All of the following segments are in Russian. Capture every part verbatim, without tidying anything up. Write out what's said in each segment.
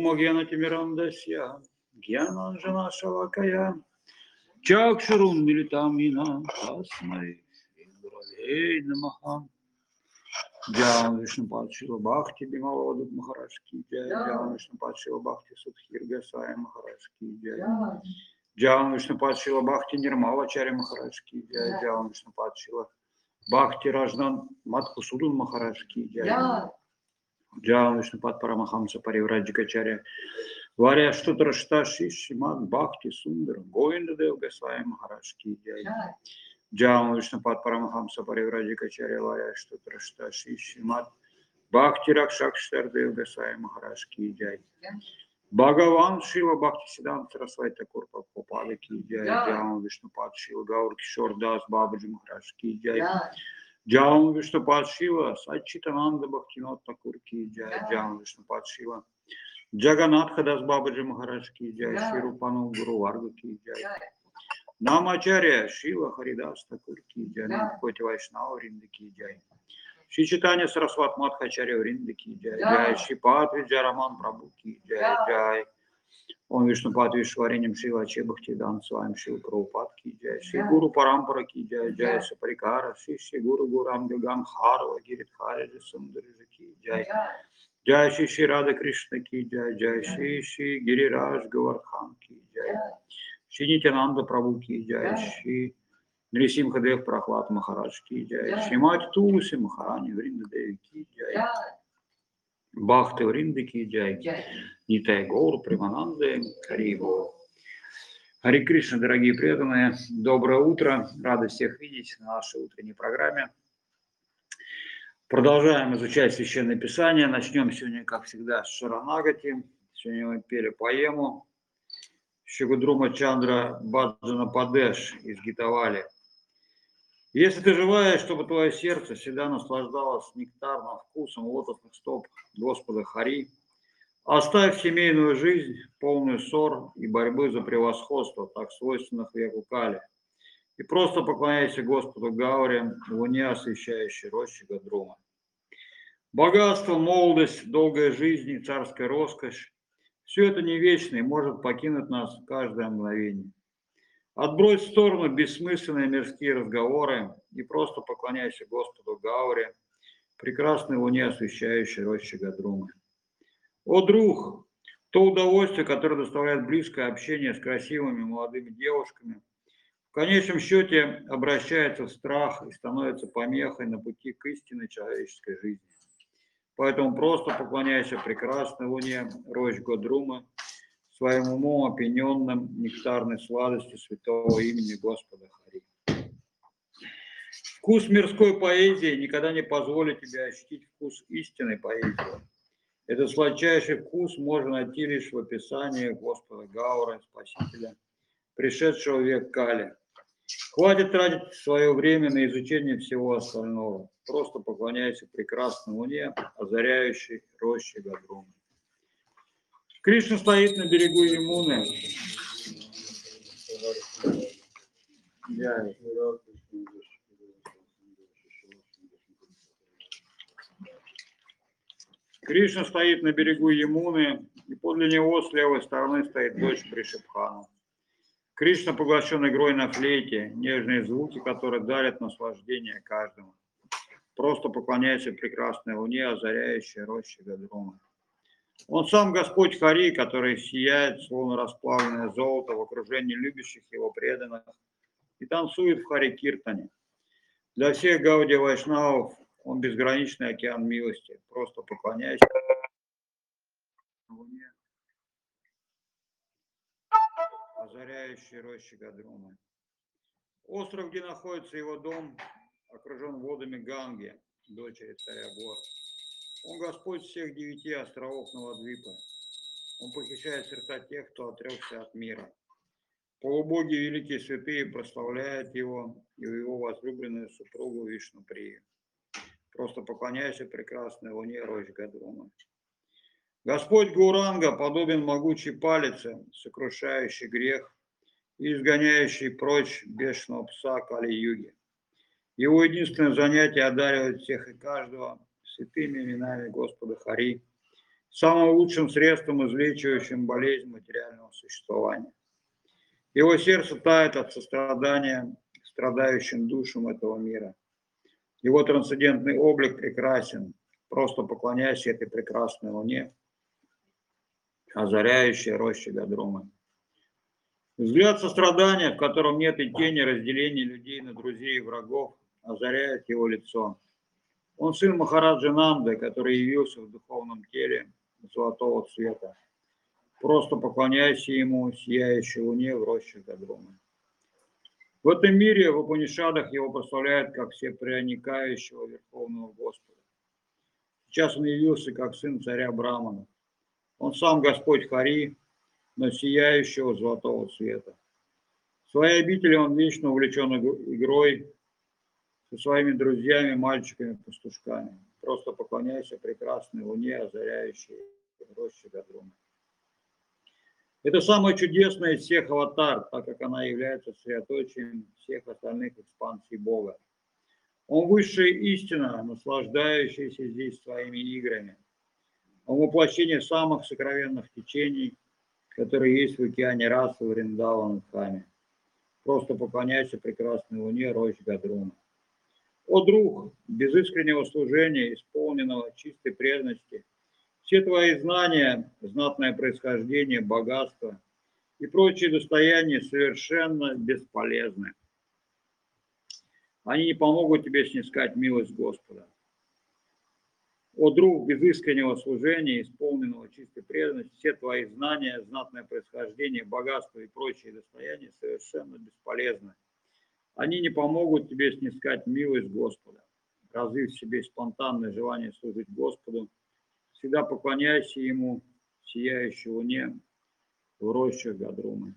Ома Гьяна Тимирандасья, Гьянанджана Шалакая, Чакшурун Милитамина, Тасмай, Индуралей Намаха, Джан Вишнупад Шила Бхакти Бималадут Махарадж-ки джай, Джан Вишнупад Шила Бхакти Судхир Госвами Махарадж-ки джай, Джан Вишнупад Шила Бхакти Нирмалачарья Махарадж-ки джай, Джан Вишнупад Шила Бхакти Раждан Мадхусудун Махарадж-ки джай, Джан Вишнупад Парамахамса Паривраджикачарья Варя Штутра Шташи Шимад Бхакти Сундара Говинда Дев Госвами Махарадж-ки джай, Джан Вишнупад Парамахамса Паривраджикачарья Варя Штутра Шташи Шимад Бхакти Ракшакштар Дев Госвами Махарадж-ки джай, Бхагаван Шива Бхакти Сиданта Сарасвати Тхакур Прабхупада ки джай, Джан Вишнупад Шива Гаур Кишор Дас Бабаджи Махарадж ки джай, Джан Вишнупад Шива Саччитананда Бхактинот Тхакур ки джай, Джан Вишнупад Шива Джаганатха Дас Бабаджи Махарадж ки джай, Шри Рупану Гуру Варга ки джай, Намачарья Шива Харидас Тхакур ки джай, Нампоти Вайшнава Вринда ки джай, Шри Читания Сарасват Мадхачарья Вринда ки джай, Джай Шри Пад Виджараман Прабhu ки джай, Джай Ом Вишнупад Вишвариням Шива Чебхактидан Свами Шива Прабхупад ки джай, Шри Гуру Парампара ки джай, Джай Сапарикара Шри Шри Гуру Гурам Гагам Харва Гиридхариджи Сундариджи ки джай, Джай Шри Шри Рада Кришна ки джай, Джай Шри Шри Гирирадж Гавардхан ки джай, Шри Нитянанда Прабhu ки джай, Шри Нрисимха Дев Прахлад Махарадж ки джай, Шримати Тулси Махарани Вринда Деви ки джай, Бхакти Вринда ки джай, Нитай Гаур Примананды Харибо. Хари Кришна, дорогие преданные, доброе утро, рады всех видеть на нашей утренней программе. Продолжаем изучать Священное Писание. Начнем сегодня, как всегда, с Шаранагати. Сегодня мы пели поэму Шигудрума Чандра Баджана Падеш из Гитавали. Если ты желаешь, чтобы твое сердце всегда наслаждалось нектарным вкусом лотосных стоп Господа Хари, оставь семейную жизнь, полную ссор и борьбы за превосходство, так свойственных веку Кали, и просто поклоняйся Господу Гауре, луне, освещающей рощи Гадрума. Богатство, молодость, долгая жизнь и царская роскошь – все это не вечно и может покинуть нас в каждое мгновение. Отбрось в сторону бессмысленные мирские разговоры и просто поклоняйся Господу Гауре, прекрасной луне, освещающей рощи Гадрумы. О, друг, то удовольствие, которое доставляет близкое общение с красивыми молодыми девушками, в конечном счете обращается в страх и становится помехой на пути к истинной человеческой жизни. Поэтому просто поклоняйся прекрасной луне, рощ Гадрумы, своим умом опьяненным нектарной сладостью святого имени Господа Хари. Вкус мирской поэзии никогда не позволит тебе ощутить вкус истинной поэзии. Этот сладчайший вкус можно найти лишь в описании Господа Гаура, Спасителя, пришедшего в век Кали. Хватит тратить свое время на изучение всего остального. Просто поклоняйся прекрасной луне, озаряющей рощи Гадрумы. Кришна стоит на берегу Ямуны. Кришна стоит на берегу Ямуны, и подле него с левой стороны стоит дочь Бришабхана. Кришна поглощен игрой на флейте, нежные звуки, которые дарят наслаждение каждому. Просто поклоняйся прекрасной луне, озаряющей рощи Гадрумы. Он сам Господь Хари, который сияет, словно расплавленное золото в окружении любящих его преданных, и танцует в Хари Киртане. Для всех Гаудия Вайшнавов он безграничный океан милости. Просто поклоняйся луне, озаряющей рощи Гадрумы. Остров, где находится его дом, окружен водами Ганги, дочери царя гор. Он Господь всех девяти островов Навадвипы. Он похищает сердца тех, кто отрекся от мира. Полубоги великие святые прославляют его и его возлюбленную супругу Вишнуприю. Просто поклоняйся прекрасной луне, рощ Гадрумы. Господь Гауранга подобен могучей палице, сокрушающей грех и изгоняющей прочь бешеного пса Кали-юги. Его единственное занятие одаривать всех и каждого святыми именами Господа Хари, самым лучшим средством, излечивающим болезнь материального существования. Его сердце тает от сострадания к страдающим душам этого мира. Его трансцендентный облик прекрасен. Просто поклоняйся этой прекрасной луне, озаряющей рощи Гадрумы. Взгляд сострадания, в котором нет и тени разделения людей на друзей и врагов, озаряет его лицо. Он сын Махараджа Нанды, который явился в духовном теле золотого цвета. Просто поклоняйся ему, сияющей луне в роще Гадрумы. В этом мире в Упанишадах его прославляют как всепроникающего Верховного Господа. Сейчас он явился как сын царя Брамана. Он сам Господь Хари, но сияющего золотого цвета. В своей обители он вечно увлечен игрой со своими друзьями, мальчиками-пастушками. Просто поклоняйся прекрасной луне, озаряющей рощи Гадрумы. Это самая чудесная из всех аватар, так как она является средоточием всех остальных экспансий Бога. Он высшая истина, наслаждающаяся здесь своими играми. Он воплощение самых сокровенных течений, которые есть в океане расы Вриндавана Дхаме. Просто поклоняйся прекрасной луне рощи Гадрумы. О, друг, без искреннего служения, исполненного чистой преданности, все твои знания, знатное происхождение, богатство и прочие достояния совершенно бесполезны. Они не помогут тебе снискать милость Господа. О, друг, без искреннего служения, исполненного чистой преданности, все твои знания, знатное происхождение, богатство и прочие достояния совершенно бесполезны. Они не помогут тебе снискать милость Господа. Развив в себе спонтанное желание служить Господу, всегда поклоняйся Ему, сияющей луне, в рощах Гадрумы.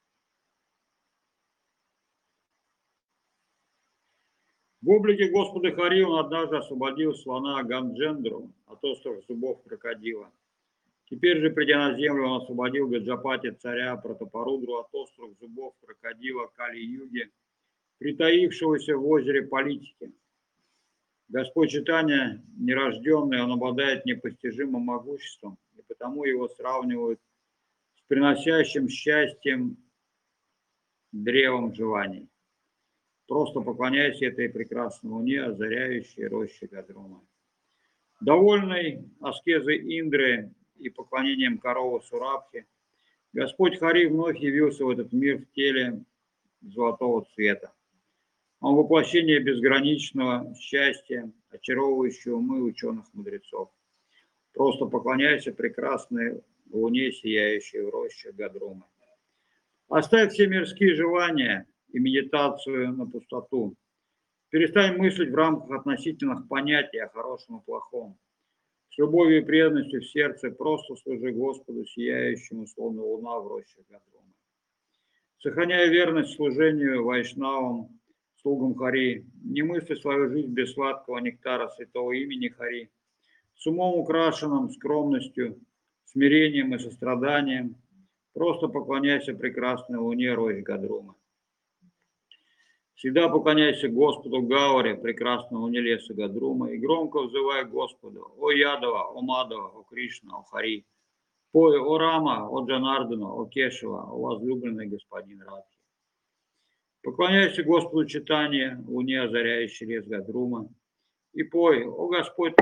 В облике Господа Хари он однажды освободил слона Ганджендру от острых зубов крокодила. Теперь же, придя на землю, он освободил Гаджапати, царя Пратапарудру, от острых зубов крокодила Кали-юги, притаившегося в озере политики. Господь Чайтанья, нерожденный, он обладает непостижимым могуществом, и потому его сравнивают с приносящим счастьем древом желаний. Просто поклоняйся этой прекрасной луне, озаряющей рощи Гадрумы. Довольный аскезой Индры и поклонением коровы Сурабхи, Господь Хари вновь явился в этот мир в теле золотого цвета. Он воплощение безграничного счастья, очаровывающего умы ученых-мудрецов. Просто поклоняйся прекрасной луне, сияющей в роще Гадрумы. Оставь все мирские желания и медитацию на пустоту. Перестань мыслить в рамках относительных понятий о хорошем и плохом. С любовью и преданностью в сердце просто служи Господу, сияющему, словно луна в роще Гадрумы. Сохраняя верность служению вайшнавам, слугам Хари, не мысли свою жизнь без сладкого нектара святого имени Хари, с умом украшенным, скромностью, смирением и состраданием, просто поклоняйся прекрасной луне рощ Гадрумы. Всегда поклоняйся Господу Гауре, прекрасному луне леса Гадрума, и громко взывай Господу: о Ядова, о Мадава, о Кришна, о Хари, пой: о Рама, о Джанардана, о Кешева, о возлюбленный господин Радхи. Поклоняйся Господу Чайтанье, луне, озаряющей лес Гадрума, и пой: о Господь,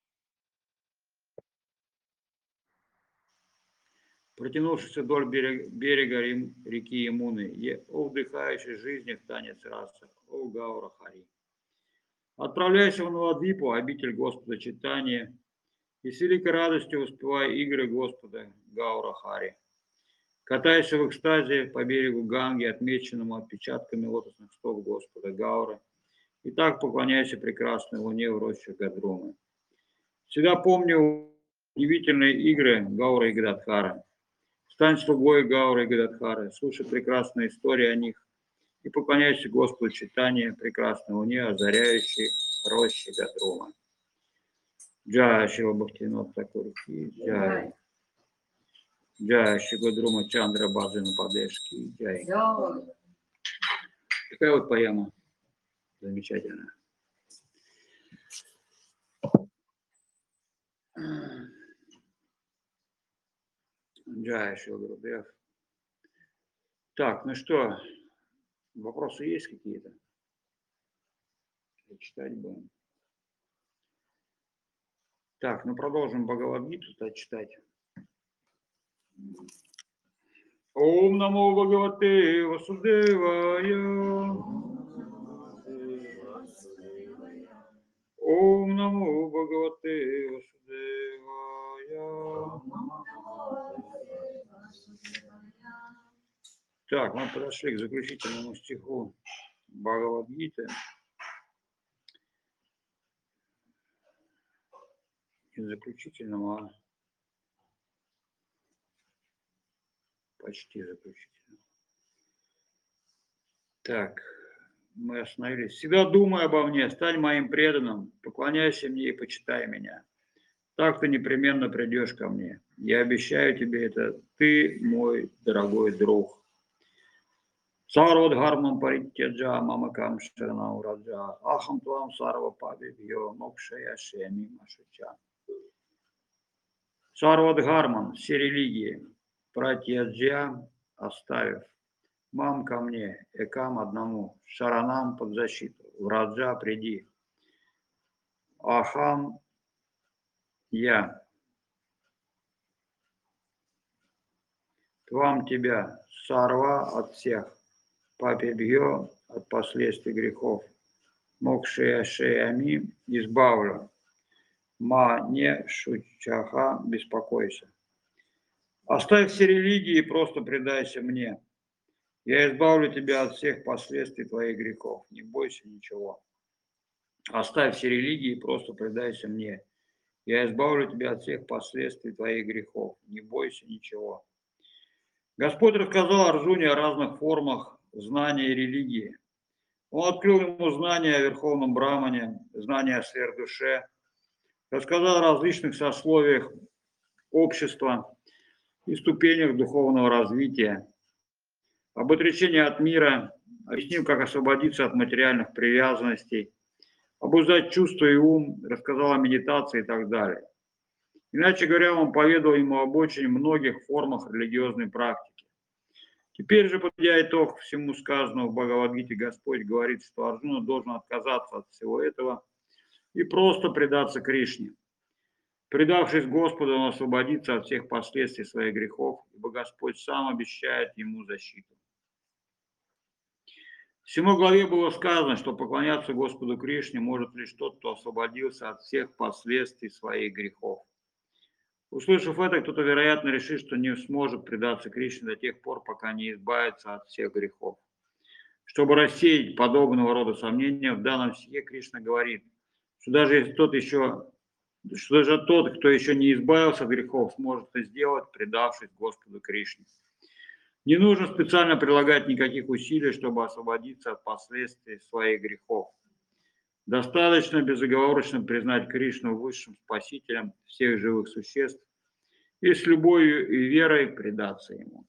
протянувшийся вдоль берега, берега реки Ямуны, о вдыхающий жизни в танец раса, о Гаура Хари. Отправляйся в Навадвипу, обитель Господа Чайтаньи, и с великой радостью воспевай игры Господа Гаура Хари. Катайся в экстазе по берегу Ганги, отмеченному отпечатками лотосных стоп Господа Гаура, и так поклоняйся прекрасной луне в рощах Гадрумы. Всегда помни удивительные игры Гаура и Гададхара. Стань слугой Гауры и Гададхары, слушай прекрасные истории о них и поклоняйся Господу Чайтанье, прекрасной луне, озаряющей рощи Гадрума. Джай Шива Бхактивинода Тхакур ки джай. Джай Шри Гадрума Чандра Баджана Падешки джай. Такая вот поэма замечательная. Джай Шри Гурудев. Так, ну что, вопросы есть какие-то? Читать будем. Так, ну продолжим Бхагавад-гиту читать. Ом намо Бхагавате Васудевая. Ом намо Бхагавате Васудевая. Так, мы подошли к заключительному стиху Бхагавад-гиты. Не заключительному, а почти заключительному. Так, мы остановились. Всегда думай обо мне, стань моим преданным, поклоняйся мне и почитай меня. Так ты непременно придешь ко мне. Я обещаю тебе это, ты мой дорогой друг. Сарвадхармам паритяджа мамакам шаранау раджа ахам твам сарва павибьё мокшая шеми машуча. Сарвадхармам, все религии, пратьяджа оставив, мам ко мне, экам одному, шаранам под защиту, в раджа приди. Ахам я, твам тебя, сарва от всех, папебьё от последствий грехов, мокшия шеями избавлю, ма не шучаха беспокойся. Оставь все религии и просто предайся мне. Я избавлю тебя от всех последствий твоих грехов. Не бойся ничего. Оставь все религии и просто предайся мне. Я избавлю тебя от всех последствий твоих грехов. Не бойся ничего. Господь рассказал Арджуне о разных формах знания и религии. Он открыл ему знания о Верховном Брамане, знания о сверхдуше, рассказал о различных сословиях общества и ступенях духовного развития, об отречении от мира, объяснил, как освободиться от материальных привязанностей, обуздать чувства и ум, рассказал о медитации и так далее. Иначе говоря, он поведал ему об очень многих формах религиозной практики. Теперь же, подводя итог всему сказанному в Бхагавад-гите, Господь говорит, что Арджуна должен отказаться от всего этого и просто предаться Кришне. Предавшись Господу, он освободится от всех последствий своих грехов, ибо Господь сам обещает ему защиту. В седьмой главе было сказано, что поклоняться Господу Кришне может лишь тот, кто освободился от всех последствий своих грехов. Услышав это, кто-то, вероятно, решит, что не сможет предаться Кришне до тех пор, пока не избавится от всех грехов. Чтобы рассеять подобного рода сомнения, в данном стихе Кришна говорит, что даже если тот еще, что даже тот, кто еще не избавился от грехов, сможет это сделать, предавшись Господу Кришне. Не нужно специально прилагать никаких усилий, чтобы освободиться от последствий своих грехов. Достаточно безоговорочно признать Кришну высшим спасителем всех живых существ и с любовью и верой предаться ему.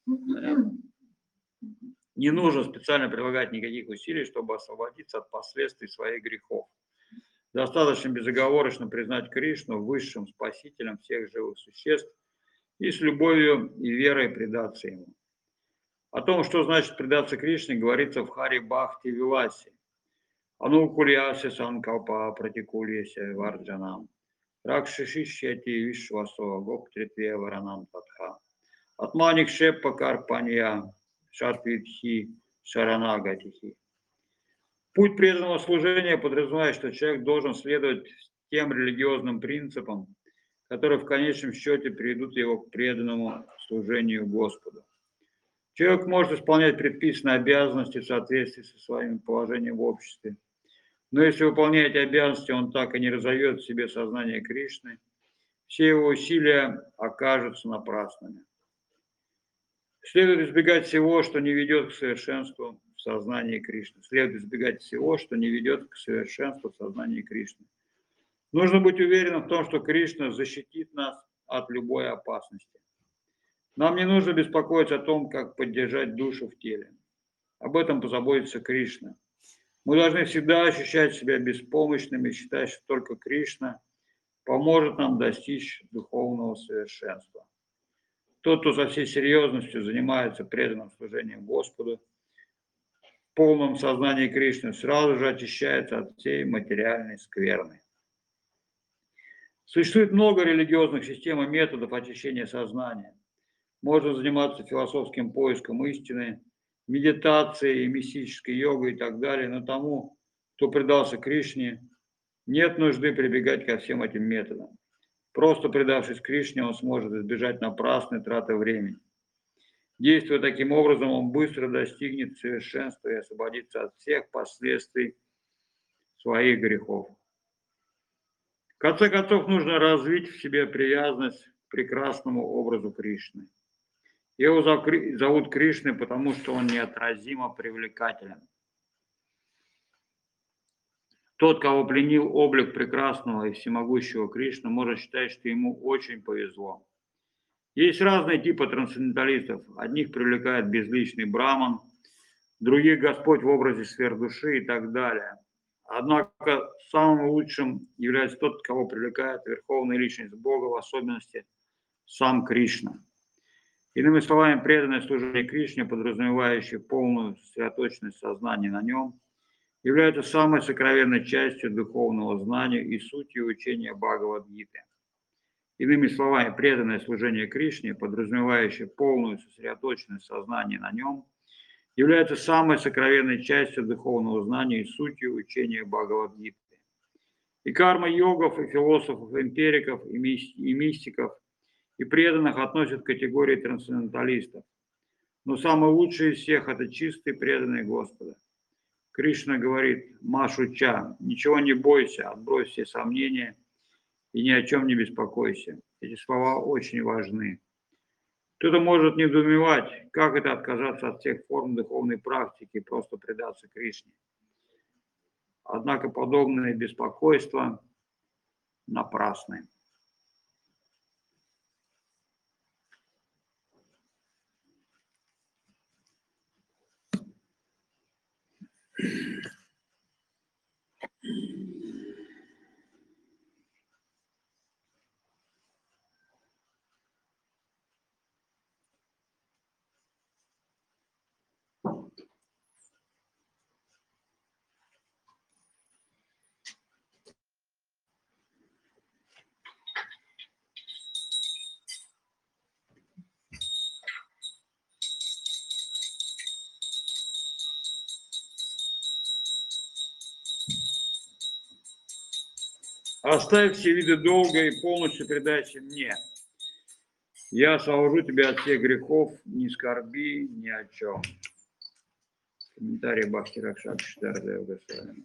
Не нужно специально прилагать никаких усилий, чтобы освободиться от последствий своих грехов. Достаточно безоговорочно признать Кришну высшим спасителем всех живых существ и с любовью и верой предаться ему. О том, что значит предаться Кришне, говорится в Хари Бхакти Виласе. Анукульясе санкалпа пратикульясе варджанам. Ракшишишьяти вишвасо гоптритве варанам татха. Атманик шеппа карпанья шатвитхи шаранагатихи. Путь преданного служения подразумевает, что человек должен следовать тем религиозным принципам, которые в конечном счете приведут его к преданному служению Господу. Человек может исполнять предписанные обязанности в соответствии со своим положением в обществе. Но если выполняя эти обязанности, он так и не разовьет в себе сознание Кришны, все его усилия окажутся напрасными. Следует избегать всего, что не ведет к совершенству в сознании Кришны. Следует избегать всего, что не ведет к совершенству в сознании Кришны. Нужно быть уверенным в том, что Кришна защитит нас от любой опасности. Нам не нужно беспокоиться о том, как поддержать душу в теле. Об этом позаботится Кришна. Мы должны всегда ощущать себя беспомощными и считать, что только Кришна поможет нам достичь духовного совершенства. Тот, кто со всей серьезностью занимается преданным служением Господу, в полном сознании Кришны, сразу же очищается от всей материальной скверны. Существует много религиозных систем и методов очищения сознания. Можно заниматься философским поиском истины, медитацией, мистической йогой и так далее, но тому, кто предался Кришне, нет нужды прибегать ко всем этим методам. Просто предавшись Кришне, он сможет избежать напрасной траты времени. Действуя таким образом, он быстро достигнет совершенства и освободится от всех последствий своих грехов. В конце концов, нужно развить в себе привязанность к прекрасному образу Кришны. Его зовут Кришной, потому что он неотразимо привлекателен. Тот, кого пленил облик прекрасного и всемогущего Кришны, может считать, что ему очень повезло. Есть разные типы трансценденталистов. Одних привлекает безличный браман, других Господь в образе сверхдуши и так далее. Однако самым лучшим является тот, кого привлекает верховная личность Бога, в особенности сам Кришна. Иными словами, преданное служение Кришне, подразумевающее полную сосредоточенность сознания на нем, является самой сокровенной частью духовного знания и сутью учения Бхагавад-гиты. Иными словами, преданное служение Кришне, подразумевающее полную сосредоточенность сознания на нем, является самой сокровенной частью духовного знания и сутью учения Бхагавад-гиты. И карма-йогов, и философов, эмпириков, и мистиков, и преданных относят к категории трансценденталистов. Но самый лучший из всех – это чистый преданный Господа. Кришна говорит: «Машуча, ничего не бойся, отбрось все сомнения и ни о чем не беспокойся». Эти слова очень важны. Кто-то может недоумевать, как это отказаться от всех форм духовной практики и просто предаться Кришне. Однако подобные беспокойства напрасны. Оставь все виды долга и полностью предайся мне. Я освобожу тебя от всех грехов, не скорби ни о чем. Комментарий Бхакти Ракшак Шитардева Госвами.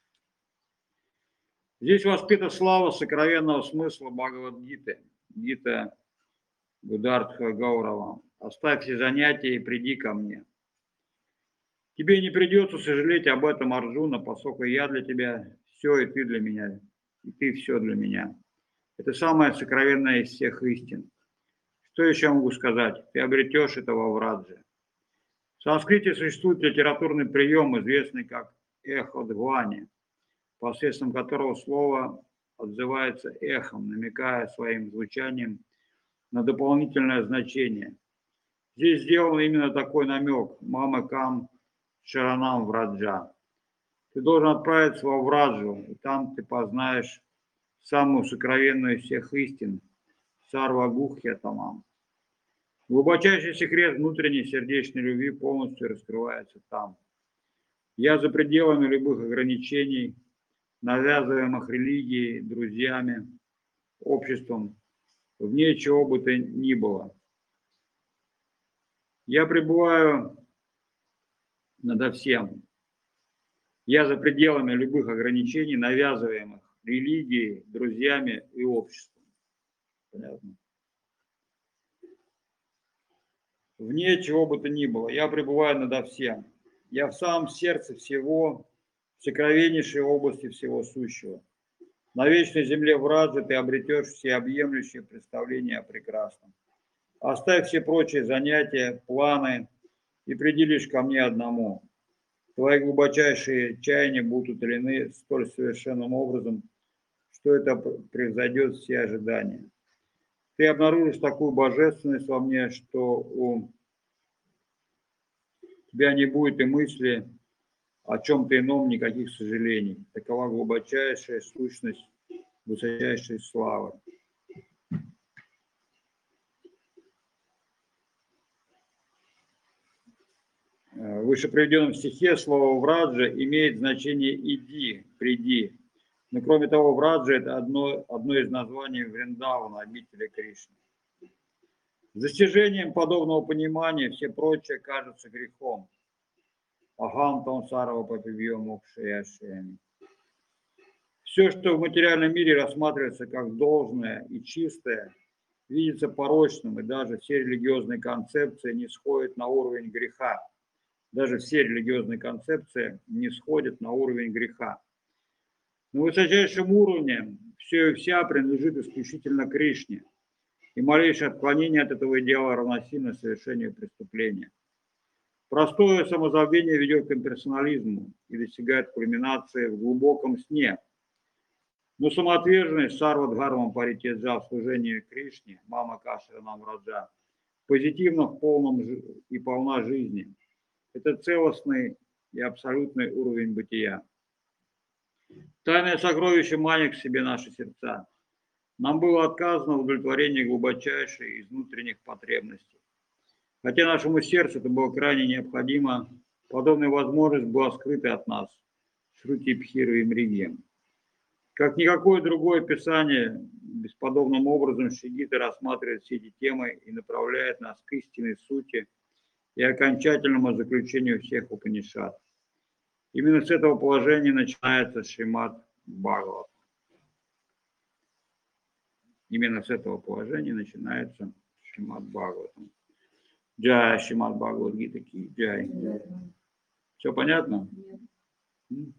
Здесь воспита слава сокровенного смысла Бхагавад-гиты. Гита Гудартха Гаурава. Оставь все занятия и приди ко мне. Тебе не придется сожалеть об этом, Арджуна, поскольку я для тебя все, и ты для меня, и ты все для меня. Это самая сокровенная из всех истин. Что еще могу сказать? Ты обретешь это во Врадже. В санскрите существует литературный прием, известный как эхо-двани, посредством которого слово отзывается эхом, намекая своим звучанием на дополнительное значение. Здесь сделан именно такой намек: «Мама кам шаранам враджа». Ты должен отправиться во Враджу, и там ты познаешь самую сокровенную из всех истин – Сарвагухья Тамам. Глубочайший секрет внутренней сердечной любви полностью раскрывается там. Я за пределами любых ограничений, навязываемых религией, друзьями, обществом, вне чего бы то ни было. Я пребываю надо всем. Я за пределами любых ограничений, навязываемых религией, друзьями и обществом. Понятно? Вне чего бы то ни было. Я пребываю надо всем. Я в самом сердце всего, в сокровеннейшей области всего сущего. На вечной земле Враджа ты обретешь всеобъемлющее представление о прекрасном. Оставь все прочие занятия, планы и приди лишь ко мне одному. Твои глубочайшие чаяния будут утолены столь совершенным образом, что это превзойдет все ожидания. ты обнаружишь такую божественность во мне, что у тебя не будет и мысли о чем-то ином, никаких сожалений. Такова глубочайшая сущность высочайшей славы. В выше приведенном стихе слово «враджа» имеет значение «иди», «приди». Но кроме того, враджа – это одно, одно из названий Вриндавана, обители Кришны. С достижением подобного понимания все прочее кажется грехом. Ахантам сарва папивьё мокшаяшями. Все, что в материальном мире рассматривается как должное и чистое, видится порочным, и даже все религиозные концепции не сходят на уровень греха. Даже все религиозные концепции не сходят на уровень греха. На высочайшем уровне все и вся принадлежит исключительно Кришне, и малейшее отклонение от этого идеала равносильно совершению преступления. Простое самозабвение ведет к имперсонализму и достигает кульминации в глубоком сне. Но самоотверженность сарвадхармам паритеджа в служении Кришне, мама Кашранам Раджа, позитивно в полном и полна жизни. Это целостный и абсолютный уровень бытия. Тайное сокровище манит к себе наши сердца. Нам было отказано в удовлетворении глубочайшей из внутренних потребностей. Хотя нашему сердцу это было крайне необходимо, подобная возможность была скрыта от нас, Шрути Пхиры и Мригьем. Как никакое другое писание, бесподобным образом Шигита рассматривает все эти темы и направляет нас к истинной сути и окончательному заключению всех Упанишад. Именно с этого положения начинается Шримад Бхагаватам. Именно с этого положения начинается Шримад Бхагаватам. Джай, Шримад Бхагават-гита ки джай. Все понятно? Нет.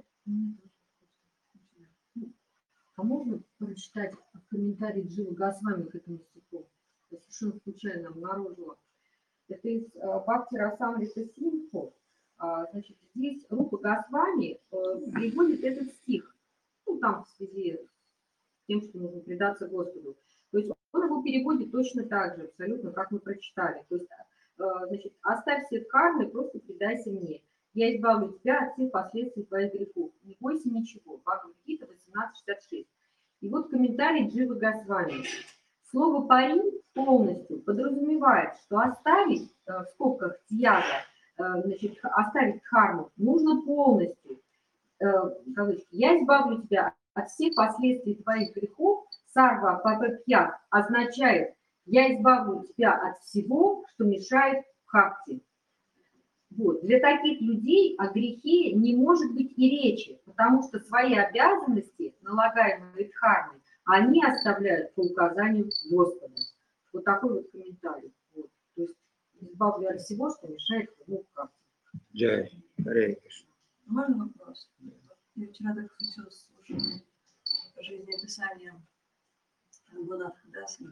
А можно прочитать комментарий Дживы Госвами к этому стиху? Я совершенно случайно обнаружила. Это из Бхакти Расамрита Синху. Значит, здесь Рупа Госвами переводит этот стих. Ну, там в связи с тем, что нужно предаться Господу. То есть он его переводит точно так же, абсолютно, как мы прочитали. То есть, значит, оставь все кармы, просто предайся мне. Я избавлю тебя от всех последствий твоих грехов. Не бойся ничего. Бхагавад-гита восемнадцать шестьдесят шесть. И вот комментарий Дживы Госвами. Слово «пари» полностью подразумевает, что оставить, в скобках тьяга, значит, оставить дхарму нужно полностью. Кавычки, я избавлю тебя от всех последствий твоих грехов. Сарва папапьят означает, я избавлю тебя от всего, что мешает бхакти. Вот. Для таких людей о грехе не может быть и речи, потому что свои обязанности, налагаемые дхармой, они оставляют по указанию Господа. Вот такой вот комментарий. Вот. То есть избавлю от всего, что мешает ему бхакти. Джай, Харе Кришна. Можно вопрос? Я вчера так хотела слушать жизнеописание Рагунатха Даса.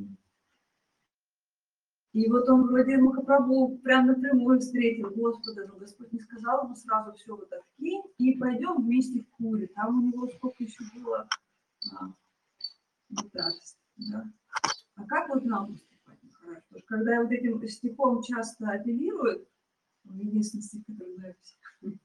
И вот он вроде Махапрабху прям напрямую встретил Господа, но Господь не сказал ему сразу все вот так кинь и пойдем вместе в Пури. Там у него сколько еще было а, да? А как вот нам поступать, Махарадж? Потому что когда вот этим стихом часто апеллируют, единственный стих, который нравится,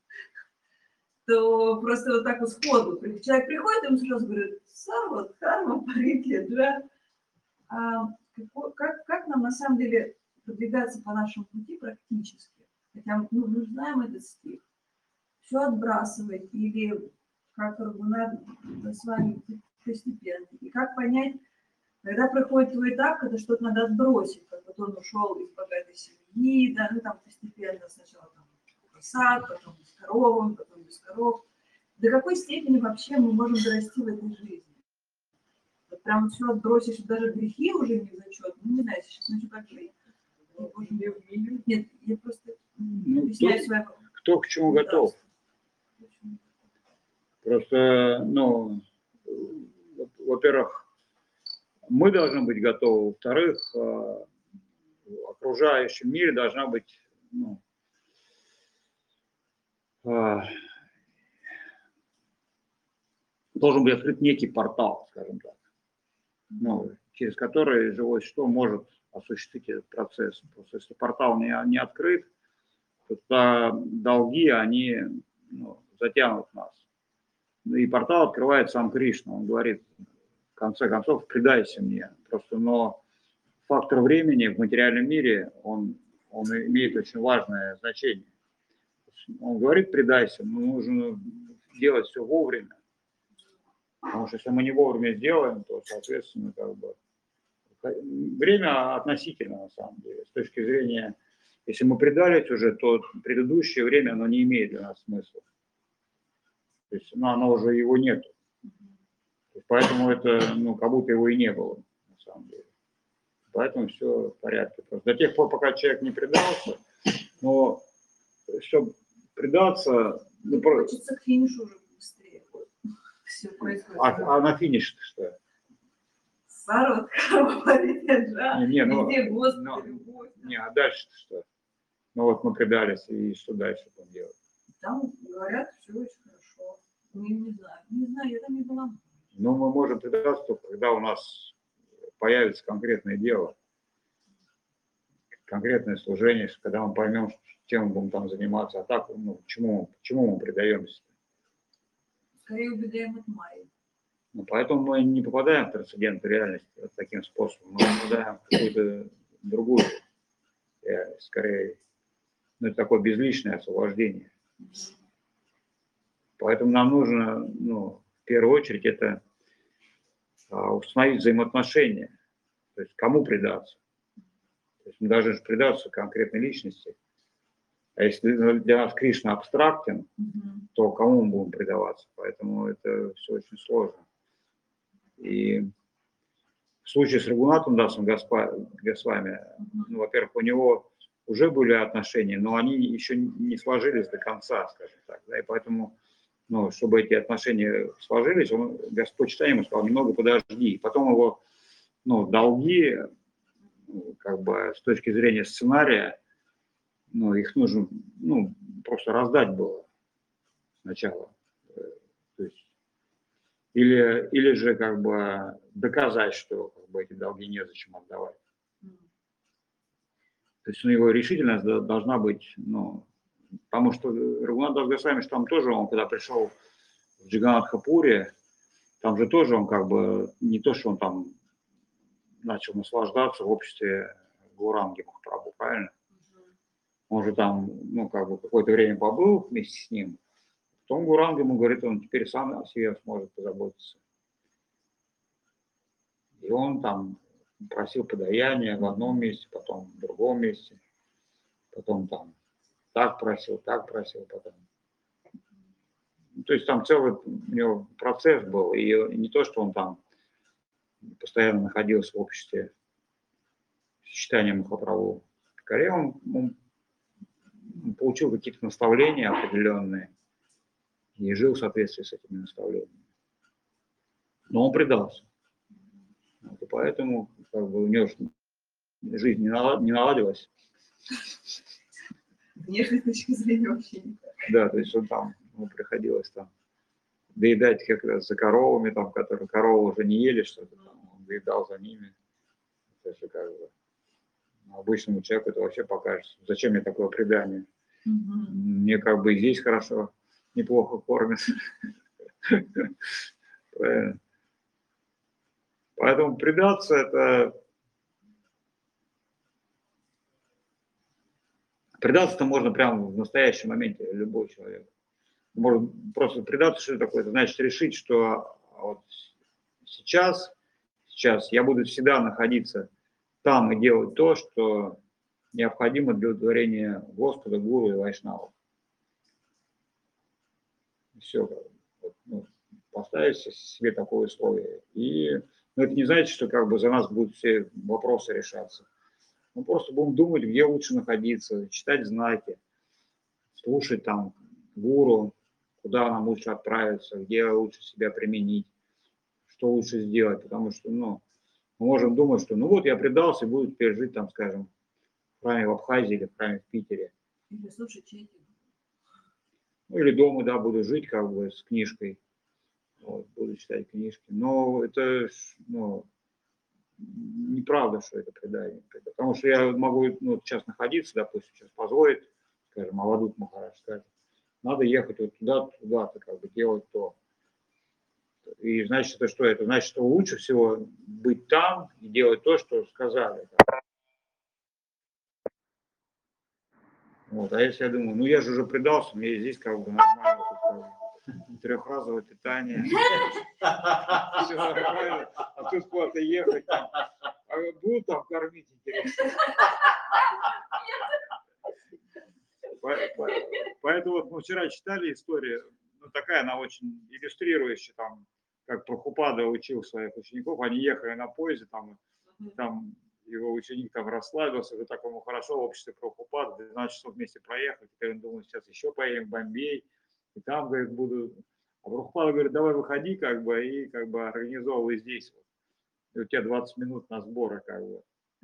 то просто вот так вот сходу человек приходит, ему сразу говорит, сарва, дхарма, паритьяджа. А как, как нам на самом деле продвигаться по нашему пути практически? Хотя ну, мы знаем этот стих. Все отбрасывать или как надо с вами постепенно. И как понять, когда проходит твой этап, когда что-то надо отбросить, как вот он ушел из богатой семьи, да, ну там постепенно сначала там сад, потом с коровом, потом без коров. До какой степени вообще мы можем дорасти в этой жизни? Вот прям все отбросишь, даже грехи уже не в зачет. Ну, не знаю, сейчас начну как жить. Нет, я просто ну, объясняю кто, свою... кто к чему готов. Просто, ну, во-первых, мы должны быть готовы. Во-вторых, в окружающем мире должна быть, ну, должен быть открыт некий портал, скажем так. Ну, через который живое существо может осуществить этот процесс. Просто если портал не, не открыт, то тогда долги, они ну, затянут нас. И портал открывает сам Кришна. Он говорит, в конце концов, предайся мне. Просто, но фактор времени в материальном мире, он, он имеет очень важное значение. Он говорит, предайся, но нужно делать все вовремя. Потому что если мы не вовремя сделаем, то, соответственно, как бы время относительно, на самом деле. С точки зрения, если мы предались уже, то предыдущее время, оно не имеет для нас смысла. То есть, ну, оно уже его нет. Поэтому это, ну, как будто его и не было, на самом деле. Поэтому все в порядке. Просто до тех пор, пока человек не предался, но чтобы предаться... Ну, Хочется к финишу уже быстрее. Все происходит. А, а на финише что? Сарват, карма, паритяджа, Не, не, ну, везде Господи, ну, любовь. не, а дальше что? Ну вот мы предались, и что дальше будем делать? Там говорят, все очень хорошо. Не, не знаю, не знаю, я там не была. Ну, мы можем предаться только, когда у нас появится конкретное дело, конкретное служение, когда мы поймем, чем мы будем там заниматься, а так, ну, почему, почему мы предаемся? Скорее убегаем от Майи. Ну, поэтому мы не попадаем в трансцендентную реальность вот таким способом, мы попадаем в какую-то другую реальность, скорее, ну, это такое безличное освобождение. Поэтому нам нужно, ну, в первую очередь, это а, установить взаимоотношения, то есть кому предаться. То есть мы должны предаться конкретной личности. А если для нас Кришна абстрактен, Угу. то кому мы будем предаваться? Поэтому это все очень сложно. И в случае с Рагунатом Дасом Госвами, ну, во-первых, у него уже были отношения, но они еще не сложились до конца, скажем так. Да, и поэтому, ну, чтобы эти отношения сложились, он, Господь Читания ему сказал, немного подожди. И потом его, ну, долги, ну, как бы с точки зрения сценария, ну, их нужно, ну, просто раздать было сначала. То есть, или, или же как бы доказать, что как бы, эти долги незачем отдавать. То есть у него решительность должна быть, ну, потому что Рагунат Дас Госвами, что там тоже он, когда пришел в Джаганнатхапуре, там же тоже он как бы, не то, что он там начал наслаждаться в обществе Гауранги Махапрабху, правильно? Он же там, ну, как бы какое-то время побыл вместе с ним. Потом Гауранга ему говорит, он теперь сам о себе сможет позаботиться. И он там просил подаяния в одном месте, потом в другом месте, потом там так просил, так просил, потом. То есть там целый у него процесс был, и не то, что он там постоянно находился в обществе Чайтаньи Махапрабху. Скорее он, он получил какие-то наставления определенные и жил в соответствии с этими наставлениями. Но он предался. Вот, и поэтому как бы, у него жизнь не наладилась. Внешней точки зрения вообще никак. Да, то есть он там, ему приходилось там доедать как раз за коровами, там, которые коровы уже не ели что-то, там, он доедал за ними. То есть как бы обычному человеку это вообще покажется. Зачем мне такое предание? Угу. Мне как бы и здесь хорошо, неплохо кормят. Правильно. Поэтому предаться это... Предаться-то можно прямо в настоящем моменте, любой человек. Может просто предаться, что это такое? Это значит решить, что вот сейчас, сейчас я буду всегда находиться там и делать то, что необходимо для удовлетворения Господа, Гуру и Вайшнавов. Все. Вот, ну, поставить себе такое условие. И ну, это не значит, что как бы за нас будут все вопросы решаться. Мы просто будем думать, где лучше находиться, читать знаки, слушать там гуру, куда нам лучше отправиться, где лучше себя применить, что лучше сделать. Потому что, ну, мы можем думать, что ну вот я предался и буду теперь жить там, скажем, в храме в Абхазии или в храме в Питере. Или слушай, чей Ну, или дома, да, буду жить как бы с книжкой, вот, буду читать книжки. Но это, ну, неправда, что это предание. Потому что я могу ну, сейчас находиться, допустим, сейчас позволит, скажем, Авадут Махарадж скажет, надо ехать вот туда, туда-то, как бы делать то. И значит, это что? Это значит, что лучше всего быть там и делать то, что сказали. Вот. А если я думаю, ну я же уже предался, мне здесь как бы нормально, тут, трехразовое питание, все нормально, а тут куда-то ехать, там, а будут там кормить, интересно. Поэтому вот мы вчера читали историю, ну такая она очень иллюстрирующая, там, как Прабхупада учил своих учеников, они ехали на поезде, там, там его ученик там расслабился, уже так ему хорошо в обществе Прабхупады, двенадцать часов вместе проехали, теперь он думает, сейчас еще поедем в Бомбей, и там, говорит, буду... А Прабхупада говорит, давай выходи, как бы, и как бы организовывай здесь вот. И у тебя двадцать минут на сборы, как бы.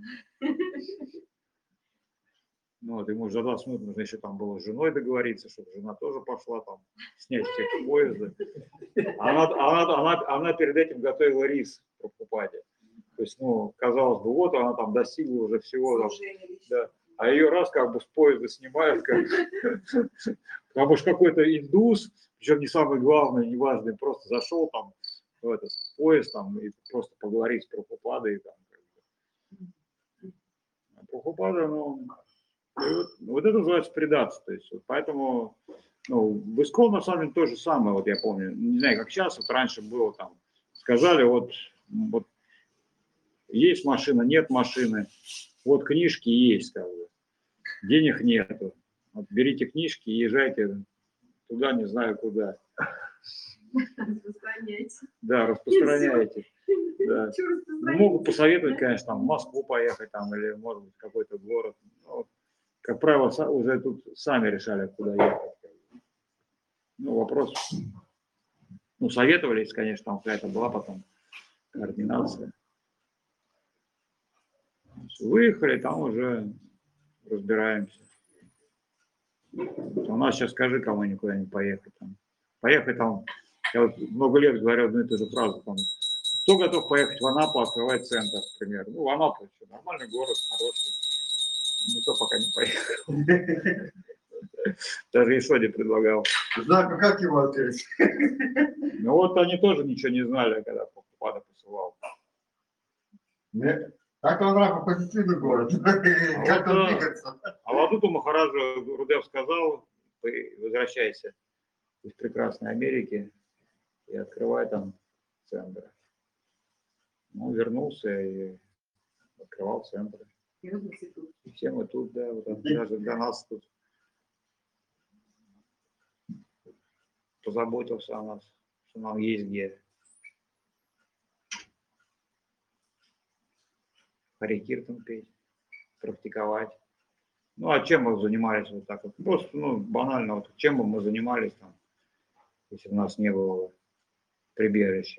Ну, вот, ему за двадцать минут нужно еще там было с женой договориться, чтобы жена тоже пошла там снять всех с поезда. Она, она, она, она перед этим готовила рис в Прабхупаде. То есть, ну, казалось бы, вот она там достигла уже всего. Там, да. А ее раз как бы с поезда снимают, как, потому что какой-то индус, причем не самый главный, не важный, просто зашел там в этот поезд там, и просто поговорить с Прабхупадой. Там, как бы. А Прабхупада, ну... Вот, вот это называется предательство. То есть, вот поэтому ну, в Искон на самом деле то же самое, вот я помню, не знаю, как сейчас, вот раньше было там, сказали, вот, вот есть машина, нет машины, вот книжки есть, как бы, денег нету, вот берите книжки и езжайте туда, не знаю куда. Распространяйте. Да, распространяйте. Да. Ну, могут посоветовать, конечно, там в Москву поехать там, или, может быть, какой-то город. Ну, как правило, уже тут сами решали, куда ехать. Ну, вопрос. Ну, советовались, конечно, там какая-то была потом координация. Выехали, там уже разбираемся. У нас сейчас скажи, кому никуда не поехать. Там. Поехать там, я вот много лет говорю одну и ту же фразу, там, кто готов поехать в Анапу, открывать центр, например. Ну, в Анапу, что, нормальный город, хороший. Никто пока не поехал. Даже Исоди предлагал. Знаю, как его открыть. Ну вот они тоже ничего не знали, когда Прабхупада посылал. Нет. Так он нравится позитивный город. А Как вот, он да. двигается. А Вадуту Махараджу Гурудев сказал, возвращайся из прекрасной Америки и открывай там центры. Ну, вернулся и открывал центры. И все мы тут, да, вот, даже для нас тут позаботился о нас, что нам есть где. Хари Киртан петь, практиковать. Ну, а чем мы занимались вот так вот? Просто, ну, банально, вот чем бы мы занимались там, если у нас не было прибежища.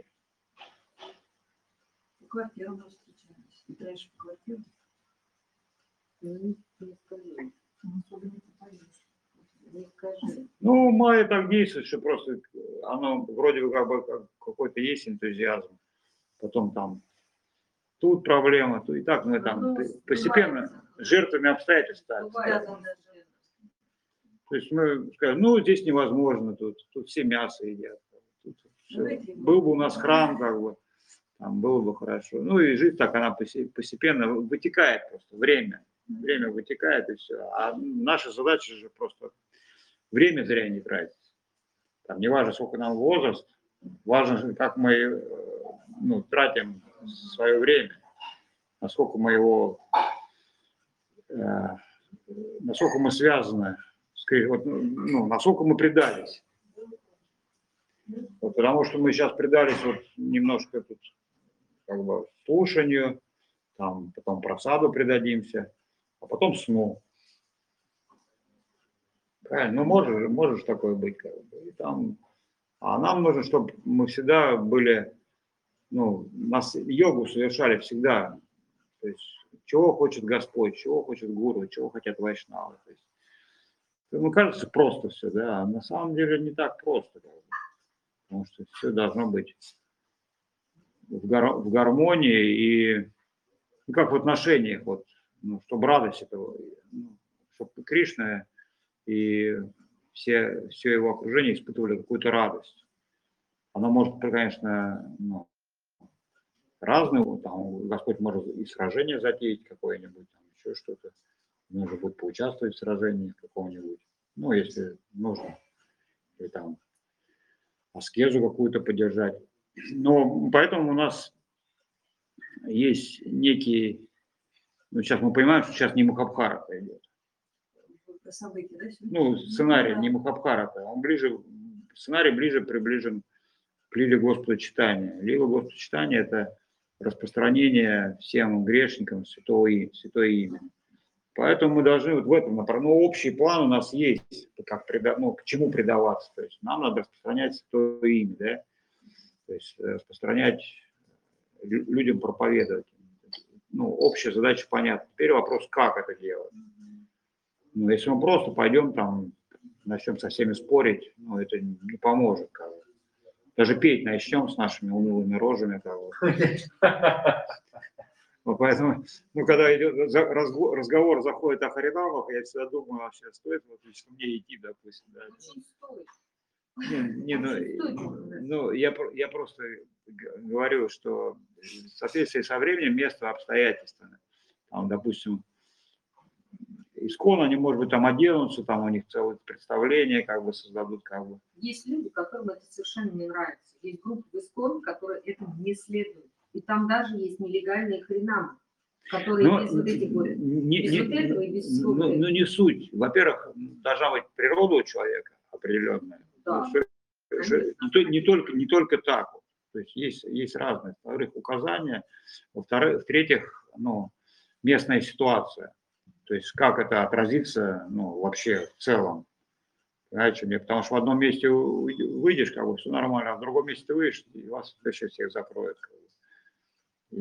По квартирам встречались. И раньше по квартирам. Ну, не скажи. Особо не попадешь. Не скажи. Ну, Майя так действует, что просто оно вроде бы как бы как какой-то есть энтузиазм. Потом там тут проблема, тут и так мы там Ну, постепенно бывает. жертвами обстоятельств стали. Бывает. То есть мы скажем, ну здесь невозможно, тут, тут все мясо едят. Тут все. Был бы у нас храм, как бы, там было бы хорошо. Ну и жизнь так, она постепенно вытекает просто, время. Время вытекает и все. А наша задача же просто время зря не тратить. Там не важно, сколько нам возраст, важно, как мы ну, тратим свое время, насколько мы его, э, насколько мы связаны, вот, ну, насколько мы предались. Вот, потому что мы сейчас предались вот немножко тут как бы слушанию, там, потом просаду предадимся, а потом сну. Правильно? Ну, можешь, можешь такое быть. Как бы. И там, а нам нужно, чтобы мы всегда были, ну, нас йогу совершали всегда. То есть, чего хочет Господь, чего хочет Гуру, чего хотят вайшнавы. То есть, ну, кажется, просто все, да, а на самом деле не так просто. Как бы. Потому что все должно быть в, гар в гармонии и ну, как в отношениях, вот, ну, чтобы радость этого, ну, чтобы Кришна и все, все его окружение испытывали какую-то радость. Она может, конечно, ну, разную, там, Господь может и сражение затеять какое-нибудь, там, еще что-то, нужно будет поучаствовать в сражении какого-нибудь, ну, если нужно, или там аскезу какую-то поддержать. Но поэтому у нас есть некий, ну, сейчас мы понимаем, что сейчас не Махабхарата идет. Про события, да, сегодня? Ну, сценарий да. не Махабхарата, он ближе, сценарий ближе приближен к Лиле Господа Читания. Лила Господа Читания – это распространение всем грешникам святого, святое имя. Поэтому мы должны вот в этом направлении, ну, общий план у нас есть, как преда, ну, к чему предаваться. То есть нам надо распространять святое имя, да? То есть распространять, людям проповедовать. Ну, общая задача понятна. Теперь вопрос, как это делать. Ну, если мы просто пойдем там, начнем со всеми спорить, ну, это не поможет. Как бы. Даже петь начнем с нашими унылыми рожами. Как бы. Вот поэтому, ну, когда идет разговор, заходит о Харинамах, я всегда думаю, вообще стоит вот лично мне идти, допустим. Да. Не, не, ну, ну я, я просто говорю, что в соответствии со временем, местом, обстоятельствами, там, допустим, искон, они, может быть, там оденутся, там у них целое представление, как бы создадут, как бы. Есть люди, которым это совершенно не нравится. Есть группы в искон, которые этому не следуют. И там даже есть нелегальные хренамы, которые Но, без вот этих вот, не, без не, вот этого и без всего. Ну, ну, не суть. Во-первых, должна быть природа у человека определенная. Да, Ну, что, не, то, не, только, не только так. Вот. То есть есть, есть разные. Во-вторых, указания. Во-вторых, в-третьих, ну, местная ситуация. То есть как это отразится, ну, вообще в целом. Понимаете, мне, потому что в одном месте выйдешь, как бы все нормально, а в другом месте ты выйдешь, и вас вообще всех закроют. Как бы.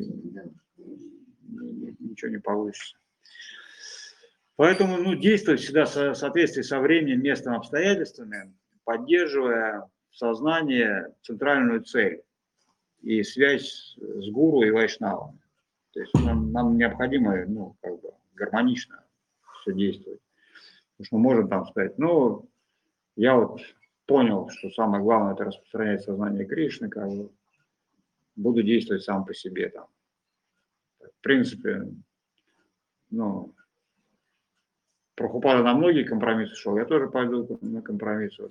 И ничего не получится. Поэтому, ну, действовать всегда в соответствии со временем, местом, обстоятельствами, поддерживая в сознании центральную цель и связь с гуру и вайшнавами. То есть нам, нам необходимо, ну, как бы гармонично все действовать. Потому что мы можем там сказать, ну, я вот понял, что самое главное – это распространять сознание Кришны, как бы, буду действовать сам по себе там. В принципе, ну, Прабхупада на многие компромиссы шел, я тоже пойду на компромиссы.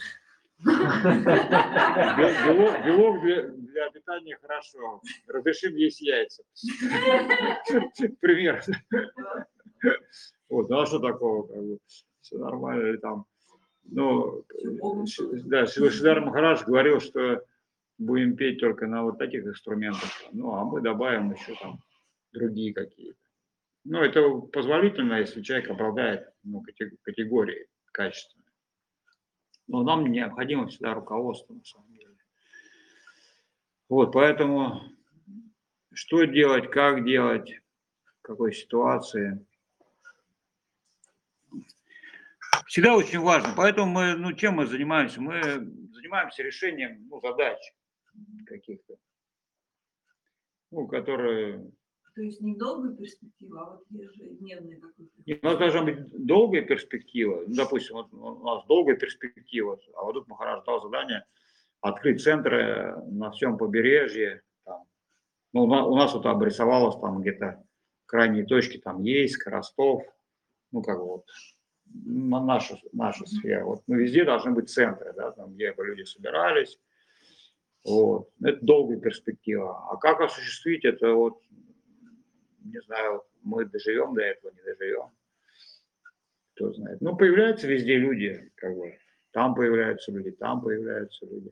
Белок, белок для, для питания хорошо. Разрешим есть яйца. Пример. Вот, ну а что такого? Как бы, все нормально. Там, ну, да, Шридар Махарадж говорил, что будем петь только на вот таких инструментах. Ну, а мы добавим еще там другие какие-то. Ну, это позволительно, если человек обладает, ну, категорией качественной. Но нам необходимо всегда руководство, на самом деле. Вот, поэтому что делать, как делать, в какой ситуации. Всегда очень важно. Поэтому мы, ну, чем мы занимаемся? Мы занимаемся решением, ну, задач каких-то, ну, которые... То есть не долгая перспектива, а вот ежедневная какая-то. У нас должна быть долгая перспектива. Ну, допустим, вот у нас долгая перспектива, а вот тут Махарадж дал задание открыть центры на всем побережье. Там. Ну, у нас вот обрисовалось там где-то крайние точки, там Ейск, Ростов, ну, как вот наша, наша сфера. Вот, ну, везде должны быть центры, да, там, где бы люди собирались. Вот. Это долгая перспектива. А как осуществить это, вот, не знаю, мы доживем до этого, не доживем. Кто знает. Ну, появляются везде люди, как бы. Там появляются люди, там появляются люди.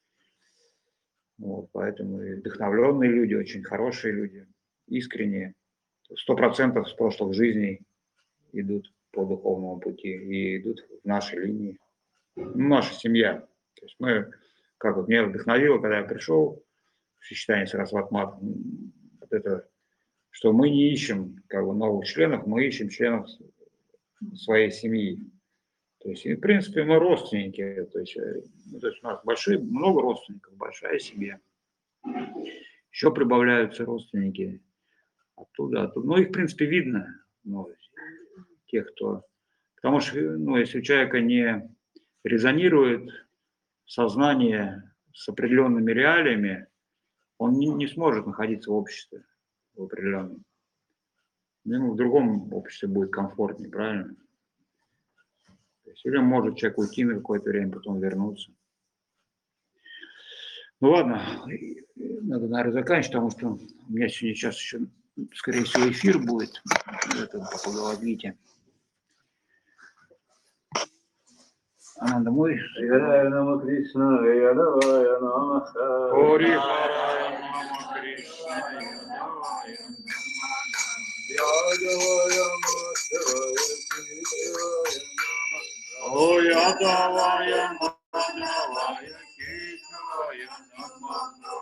Вот, поэтому и вдохновленные люди, очень хорошие люди, искренние. Сто процентов с прошлых жизней идут по духовному пути и идут в нашей линии. Ну, наша семья. То есть мы, как вот меня вдохновило, когда я пришел в сочетании с Расватмат, вот это, что мы не ищем как бы новых членов, мы ищем членов своей семьи. То есть, и, в принципе, мы родственники. То есть, ну, то есть у нас большие, много родственников, большая семья. Еще прибавляются родственники. Оттуда, оттуда. Ну, их, в принципе, видно, ну, тех, кто... Потому что, ну, если у человека не резонирует сознание с определенными реалиями, он не, не сможет находиться в обществе в определенном. Ему в другом обществе будет комфортнее, правильно? То есть, или может человек уйти на какое-то время, потом вернуться. Ну ладно, надо, наверное, заканчивать, потому что у меня сегодня сейчас еще, скорее всего, эфир будет это, по Бхагавад-гите. Ананда-мой. Hare Rama Krishna, Yadavaya Namaha. Гори Харая Нама Кришна. Yadavaya Madhavaya Krishna. О Ядавая Мадавая Кришная Нама.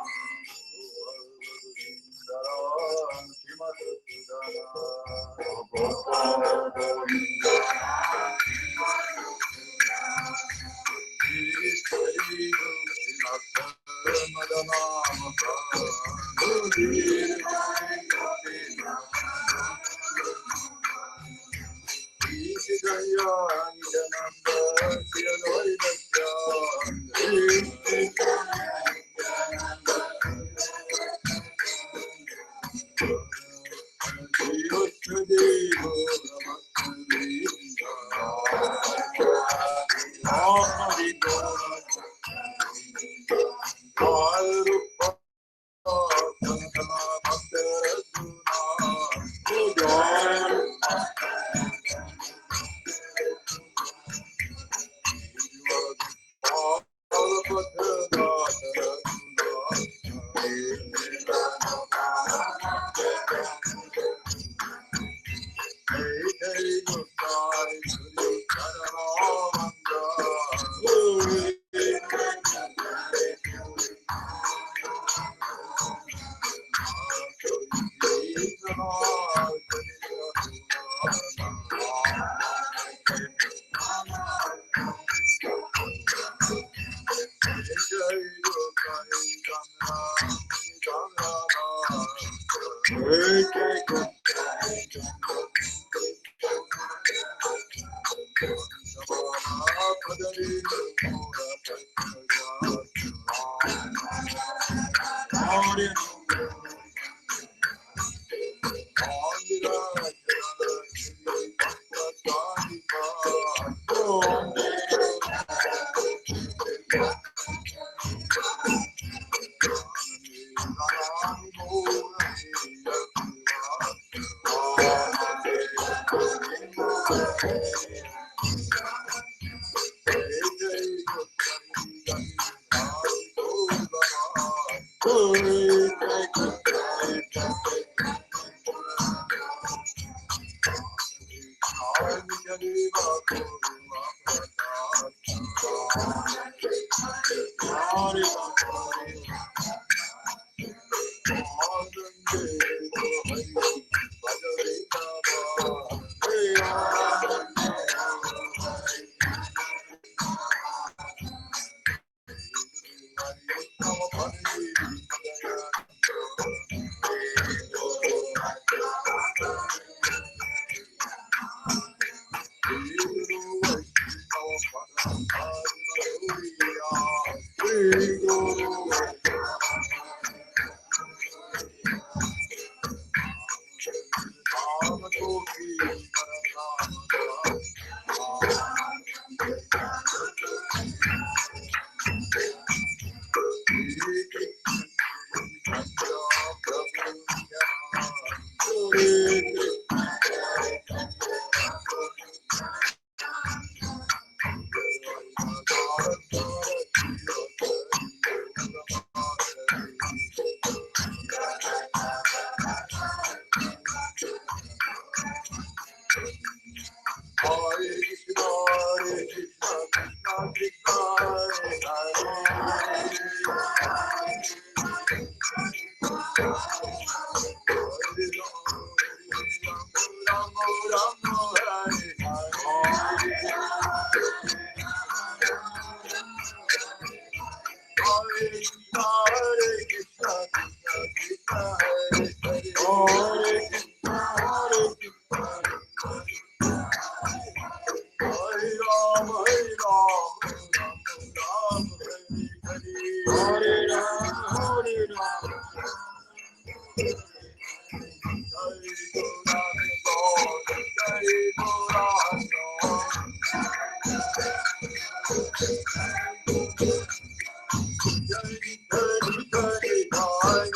Hare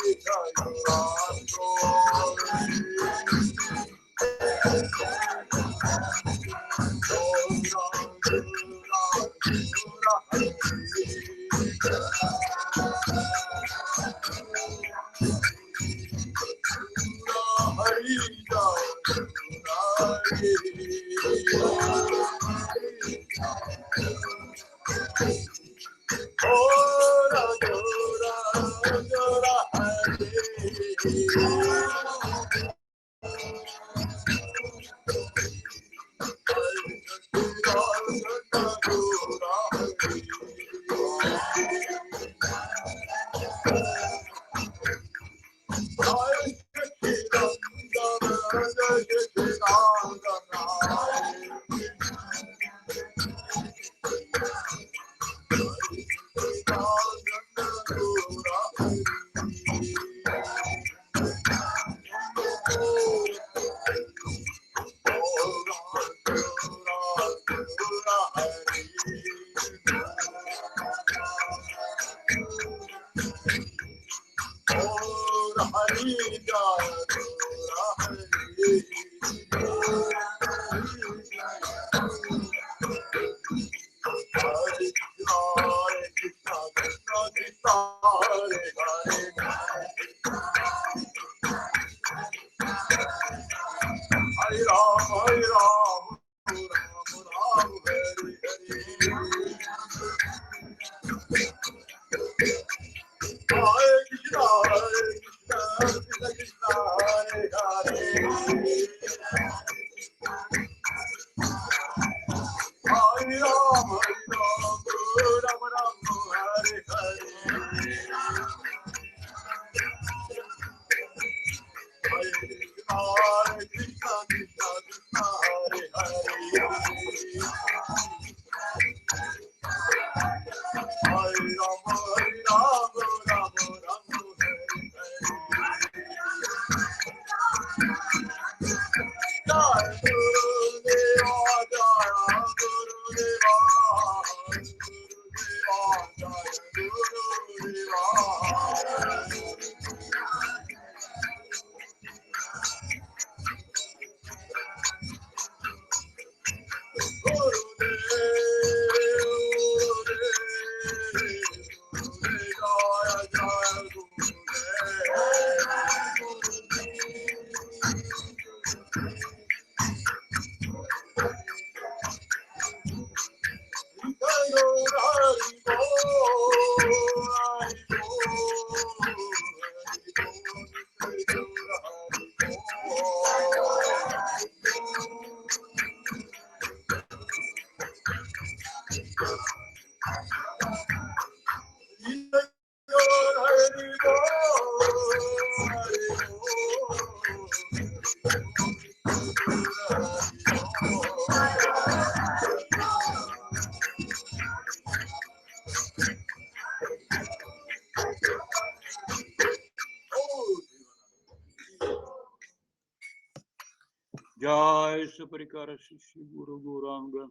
Jai Saparikara Shishi Guru Guranga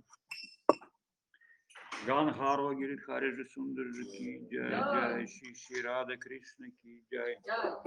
Ganharva Giridhari Sundar ki Jai Jai Shishi Radha Krishna ki Jai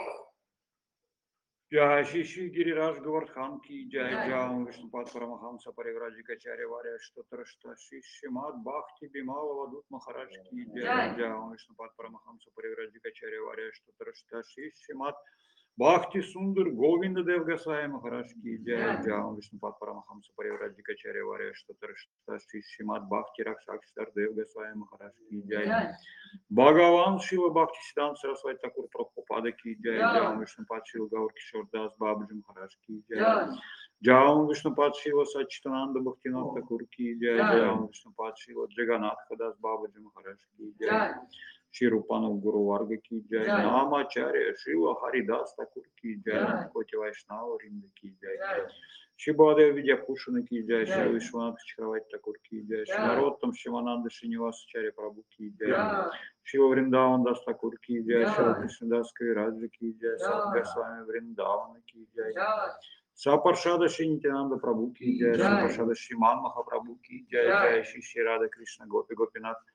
Jai Shishi Giriraj Govardhan ki Jai Jai Vishnupad Paramahamsa Parivrajikacharya Varya Shtotrashta Shishi Mad Bhakti Bimala Vadut Maharaj ki Jai Jai Vishnupad Paramahamsa Parivrajikacharya Varya Shtotrashta Shishi Mad Bhakti Sundar Govinda Dev Goswami Maharaj ki Jai Jai Vishnupad Paramahamsa Parivrajikacharya Varya Shtotrashta Shishi Mad Bhakti Rakshakshtar Dev Goswami Maharaj ki Jai Bhagavan Shiva Bhakti Siddhanta Saraswati Thakur Prabhupada ki Jai Jai Vishnupad Shiva Gaur Kishore Das Babaji Maharaj ki Jai Jai Vishnupad Shiva Sachitananda Bhaktivinoda Thakur ki Jai Jai Vishnupad Shiva Jagannath Das Babaji Maharaj ki Jai Shri Rupanand Guru Varga ki Jai Namacharya Shiva Haridas Thakur ki Jai Koti Vaishnava Rinda ki Jai Shri Baladev Vidyabhushan ki Jai Shri Vishwanath Chakravati Thakur ki Jai Shri Narottam Shivananda Srinivasacharya Prabhu ki Jai Shri Vrindavan Das Thakur ki Jai Shri Krishnadas Kaviraj ki Jai Sat Goswami Vrindavan ki Jai Saparshada Shri Nityananda Prabhu ki Jai Saparshada Shri Man Mahaprabhu ki Jai Jai Shri Shri Radha Krishna Gopi Gopinath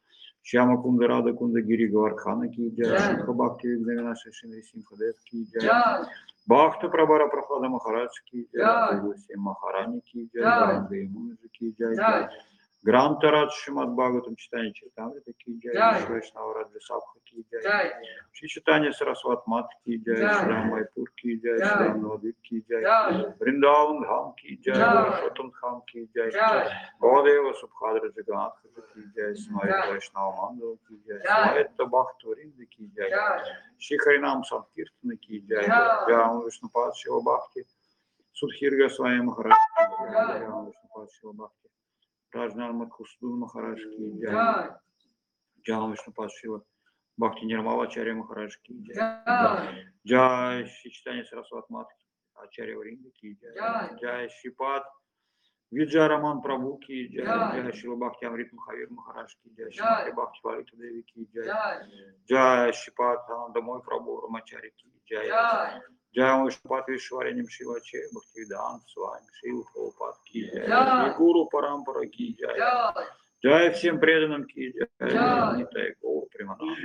Шьяма Кунда Рада Кунда Гири Гавардхана ки джай, Джай. Шикха Бхакти Виднавина Шишин Симхадев ки джай, Джай. Бхакта Прабара Прохлада Махарадж ки джай, Джай. Тулси Махарани ки джай, Джай. Варенда Ямунджи ки джай, Джай. Гранта Радж Шимад Бхагаватам читание Чайтамрита ки джай, Джай. Вишвайшнава Раджа Сабха ки джай, Джай. Шри Чайтанья Сарасват Мат ки джай, Джай. Шри Майпур ки джай, Джай. Шри Навадвип ки джай, Джай. Вриндаван Дхам ки джай, Джай. Парашотам Дхам ки джай, Джай. Бхадева Субхадра Джаганатха ки джай, Смайт Джай. Вайшнава Мандала ки джай, Джай. Смайт Бхакта Вринда ки джай, Джай. Шри Харинам Санкиртана ки джай, Джай. Джам Вишнупад Шива Бхакти, Судхирга Свами Махарадж ки джай, Джам Вишнупад Шива Бхакти, Раджнар Мадхусудун Махарадж ки джай, Джай. Джам Вишнупад Шива Бхакти Нирмала Ачарья Махарадж ки джай, Джай. Джай Шри Чайтанья Сарасват Мат Ачарья Вринда ки джай, Джай. Джай Шрипад Виджай Раман Прабhu ки джай, Джай. Джай Шрила Бхакти Амрит Махавир Махарадж ки джай, Джай. Шри Бхакти Валита Деви ки джай, Джай. Джай Шрипад Анандамой Прабhu Рамачари ки джай, Джай. Джай Вишнупад Вишвареням Шиваче Бхактивидан Свами Шрила Прабхупад ки джай, Джай. И Гуру Парампара ки джай, Джай. Джай всем преданным ки джай, Джай. Нитай Гуру Приманам.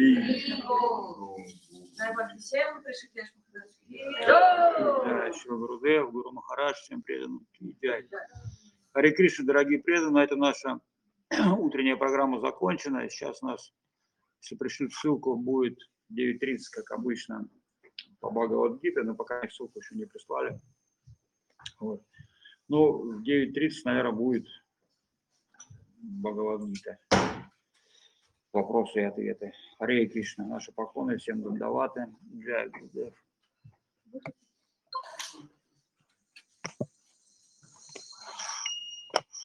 Дай Бог всем Ришикеш Махарадж. Джай Шрила Гурудев, Гуру Махарадж, всем преданным ки джай. Харе Кришна, дорогие преданные, это наша утренняя программа закончена. Сейчас у нас, если пришлют ссылку, будет девять тридцать, как обычно, по Бхагавад-гите, но пока ссылку еще не прислали. Вот. Ну, в девять тридцать, наверное, будет Бхагавад-гита. Вопросы и ответы. Харе Кришна, наши поклоны всем Дандаваты. Джай Гурудев.